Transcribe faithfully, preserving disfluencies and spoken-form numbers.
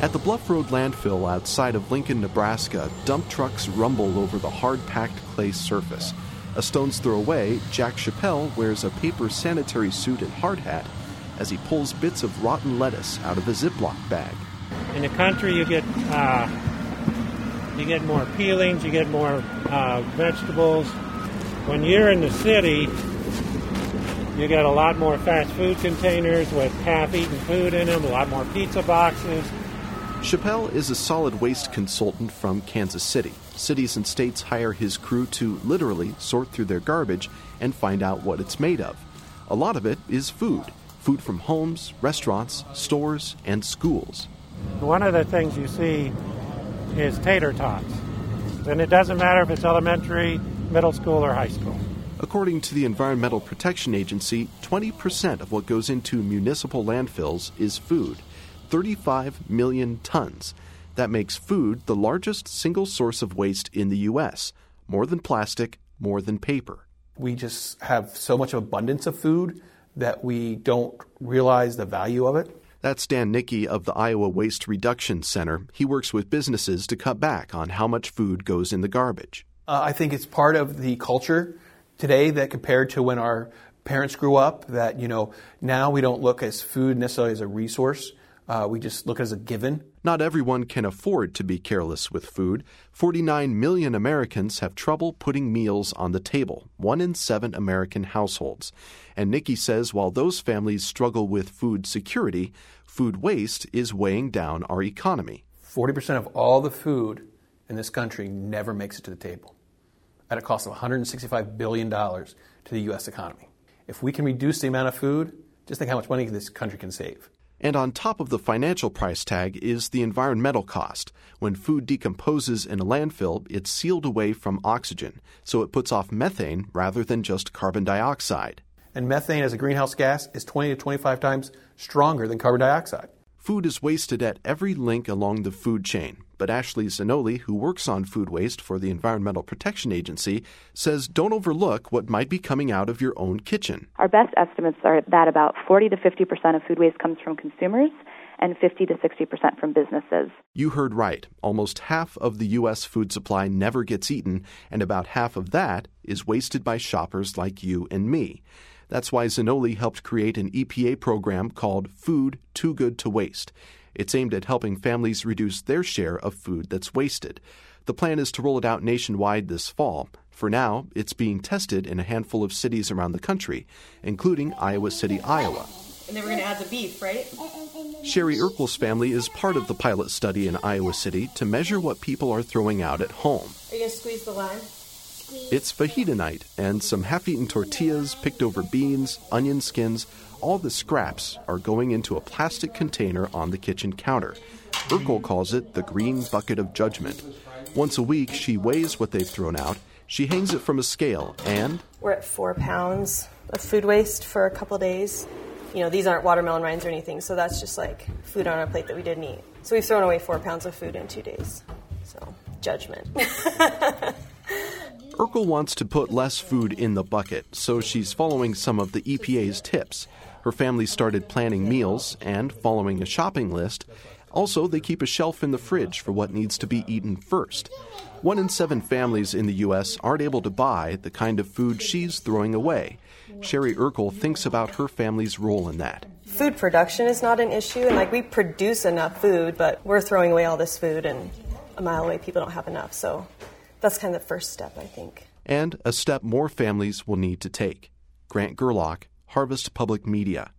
At the Bluff Road landfill outside of Lincoln, Nebraska, dump trucks rumble over the hard-packed clay surface. A stone's throw away, Jack Chappelle wears a paper sanitary suit and hard hat as he pulls bits of rotten lettuce out of a Ziploc bag. In the country, you get uh, you get more peelings, you get more uh, vegetables. When you're in the city, you get a lot more fast food containers with half-eaten food in them, a lot more pizza boxes. Chappelle is a solid waste consultant from Kansas City. Cities and states hire his crew to literally sort through their garbage and find out what it's made of. A lot of it is food. Food from homes, restaurants, stores, and schools. One of the things you see is tater tots. And it doesn't matter if it's elementary, middle school, or high school. According to the Environmental Protection Agency, twenty percent of what goes into municipal landfills is food. thirty-five million tons. That makes food the largest single source of waste in the U S, more than plastic, more than paper. We just have so much abundance of food that we don't realize the value of it. That's Dan Nickey of the Iowa Waste Reduction Center. He works with businesses to cut back on how much food goes in the garbage. Uh, I think it's part of the culture today that compared to when our parents grew up, that, you know, now we don't look as food necessarily as a resource. Uh, we just look as a given. Not everyone can afford to be careless with food. forty-nine million Americans have trouble putting meals on the table, one in seven American households. And Nickey says while those families struggle with food security, food waste is weighing down our economy. forty percent of all the food in this country never makes it to the table, at a cost of one hundred sixty-five billion dollars to the U S economy. If we can reduce the amount of food, just think how much money this country can save. And on top of the financial price tag is the environmental cost. When food decomposes in a landfill, it's sealed away from oxygen, so it puts off methane rather than just carbon dioxide. And methane as a greenhouse gas is twenty to twenty-five times stronger than carbon dioxide. Food is wasted at every link along the food chain. But Ashley Zanoli, who works on food waste for the Environmental Protection Agency, says don't overlook what might be coming out of your own kitchen. Our best estimates are that about forty to fifty percent of food waste comes from consumers and fifty to sixty percent from businesses. You heard right. Almost half of the U S food supply never gets eaten, and about half of that is wasted by shoppers like you and me. That's why Zanoli helped create an E P A program called Food Too Good to Waste. It's aimed at helping families reduce their share of food that's wasted. The plan is to roll it out nationwide this fall. For now, it's being tested in a handful of cities around the country, including Iowa City, Iowa. And then we're going to add the beef, right? Sherry Urkel's family is part of the pilot study in Iowa City to measure what people are throwing out at home. Are you going to squeeze the lime? It's fajita night, and some half-eaten tortillas, picked-over beans, onion skins, all the scraps are going into a plastic container on the kitchen counter. Urkel calls it the green bucket of judgment. Once a week, she weighs what they've thrown out. She hangs it from a scale, and we're at four pounds of food waste for a couple days. You know, these aren't watermelon rinds or anything, so that's just like food on our plate that we didn't eat. So we've thrown away four pounds of food in two days. So, judgment. Urkel wants to put less food in the bucket, so she's following some of the E P A's tips. Her family started planning meals and following a shopping list. Also, they keep a shelf in the fridge for what needs to be eaten first. One in seven families in the U S aren't able to buy the kind of food she's throwing away. Sherry Urkel thinks about her family's role in that. Food production is not an issue, and like we produce enough food, but we're throwing away all this food, and a mile away people don't have enough, so that's kind of the first step, I think. And a step more families will need to take. Grant Gerlach, Harvest Public Media.